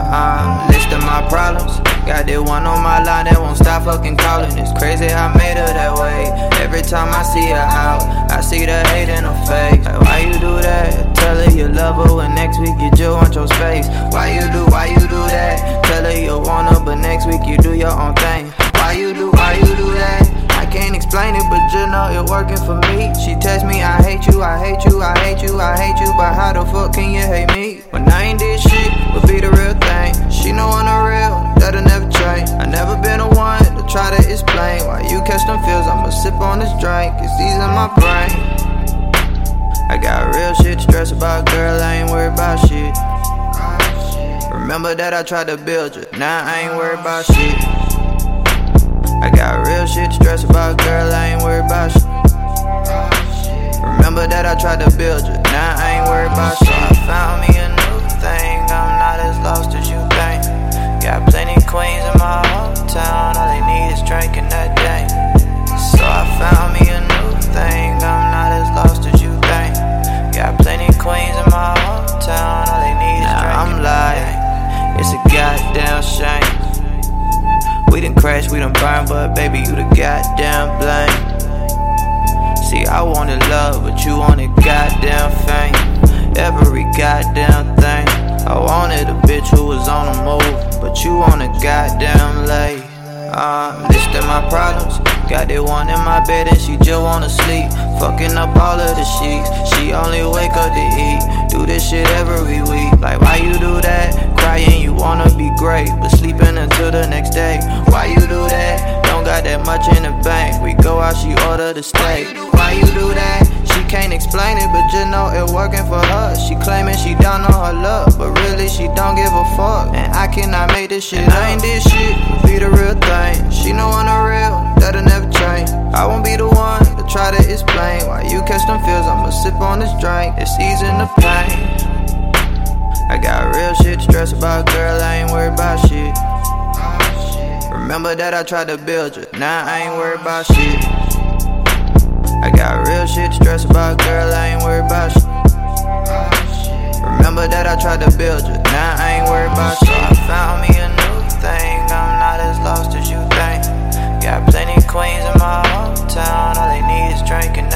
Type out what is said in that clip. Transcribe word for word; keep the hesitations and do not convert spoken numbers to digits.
Uh, list of my problems. Got that one on my line that won't stop fucking calling. It's crazy I made her that way. Every time I see her out, I see the hate in her face. Like, why you do that? Tell her you love her when next week you just want your space. Why you do, why you do that? Tell her you want her but next week you do your own thing. Why you do, why you do that? I can't explain it, but you know it working for me. She text me, I hate you, I hate you, I hate you, I hate you. But how the fuck can you hate me? When I ain't did shit, would be the real thing. She know I'm the real, that'll never change. I never been the one to try to explain why you catch them feels. I'ma sip on this drink, it's these in my brain. I got real shit to stress about, girl, I ain't worried about shit. Remember that I tried to build you, now I ain't worried about shit. I got real shit to stress about, girl, I ain't worried about shit. Remember that I tried to build you, now I ain't worried about shit. So I found me a new thing, I'm not as lost as you think. Got plenty queens in my hometown, all they need is drinking that day. So I found me a new thing, I'm not as lost as you think. Got plenty queens in my hometown, all they need is drinking I'm lying, it's a goddamn shame. We done crashed, we done burned, but baby, you the goddamn blame. See, I wanted love, but you wanted goddamn fame. Every goddamn thing. I wanted a bitch who was on the move, but you want a goddamn lay. Uh, listing my problems. Got that one in my bed and she just wanna sleep. Fucking up all of the sheets. She only wake up to eat. Do this shit every week. Like, why you do that? Crying, you wanna be great, but sleeping until the next day. Why you do that? Don't got that much in the bank. We go out, she order the steak. Why you do that? She can't explain it, but just know it working for her. She claiming she down on her luck, but really she don't give a fuck. And I cannot make this shit. And I ain't this shit, be the real thing. She know I'm the real, that'll never change. I won't be the one to try to explain why you catch them feels. I'ma sip on this drink, it's easing the pain. I got real shit to stress about, girl, I ain't worried about shit. Remember that I tried to build you, now I ain't worried about shit. I got real shit to stress about, girl, I ain't worried about shit. Remember that I tried to build you, now I ain't worried about shit. So I found me a new thing, I'm not as lost as you think. Got plenty queens in my hometown, all they need is drinking